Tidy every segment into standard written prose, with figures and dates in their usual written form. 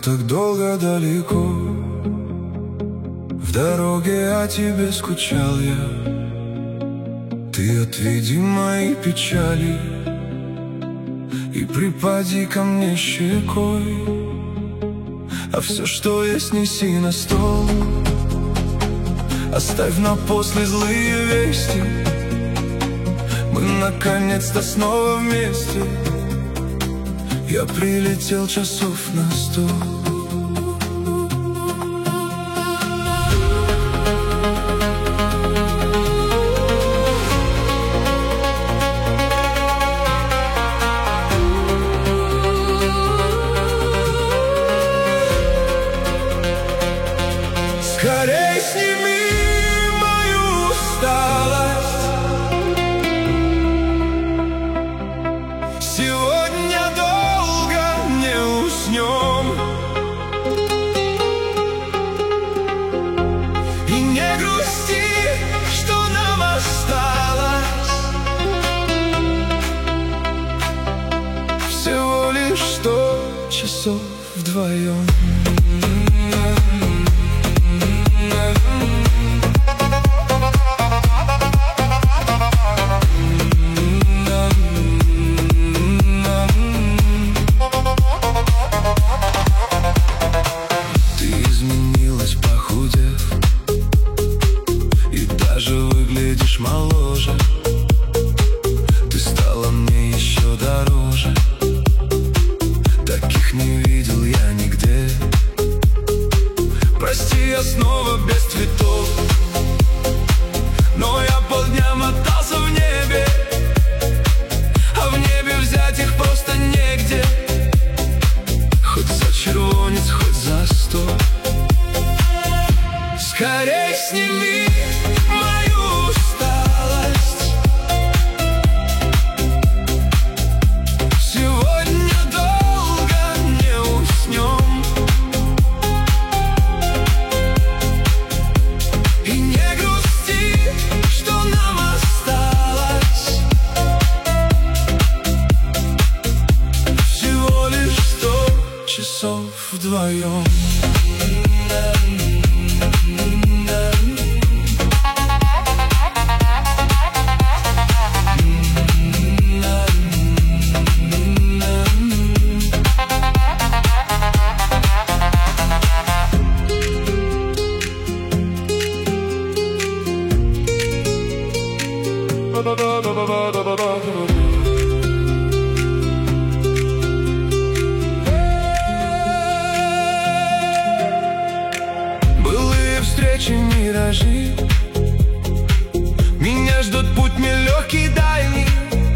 так долго далеко. В дороге о тебе скучал я. Ты отведи мои печали и припади ко мне щекой, а все, что есть, неси на стол. Оставь на после злые вести. Мы наконец-то снова вместе. Я прилетел часов на 100. Скорей сними мою усталость. Сегодня долго не уснем. И не грусти, что нам осталось. Всего лишь 100 часов вдвоем. Выглядишь моложе, ты стала мне еще дороже. Таких не видел я нигде. Прости, я снова без цветов, но я полдня мотался в небе, а в небе взять их просто негде. Хоть за червонец, хоть за 100. Скорей сними мою усталость. Сегодня долго не уснем. И не грусти, что нам осталось. Всего лишь 100 часов вдвоем. Былые встречи, миражи. Меня ждет путь нелегкий, дальний.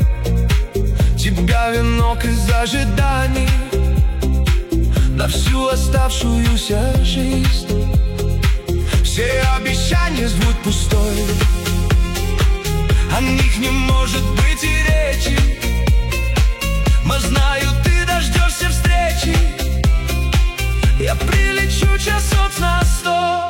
Тебя венок из ожиданий на всю оставшуюся жизнь. Все обещания звук пустой, о них не может быть и речи. Но знаю, ты дождешься встречи. Я прилечу часов на 100.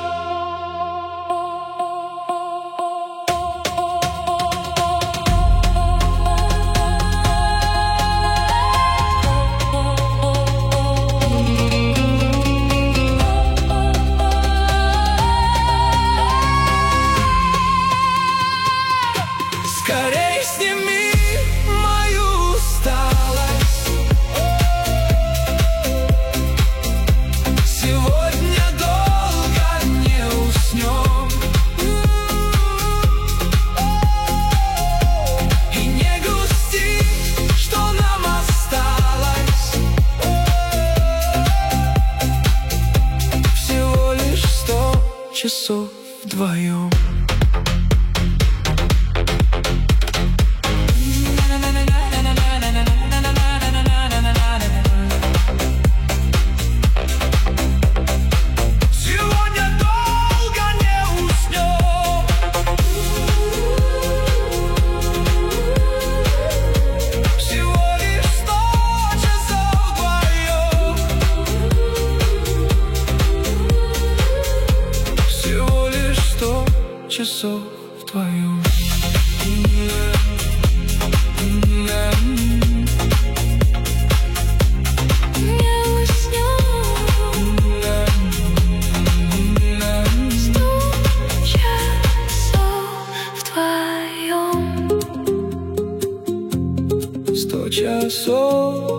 Скорей сними мою усталость. Сегодня долго не уснем. И не грусти, что нам осталось. Всего лишь 100 часов вдвоем. сон.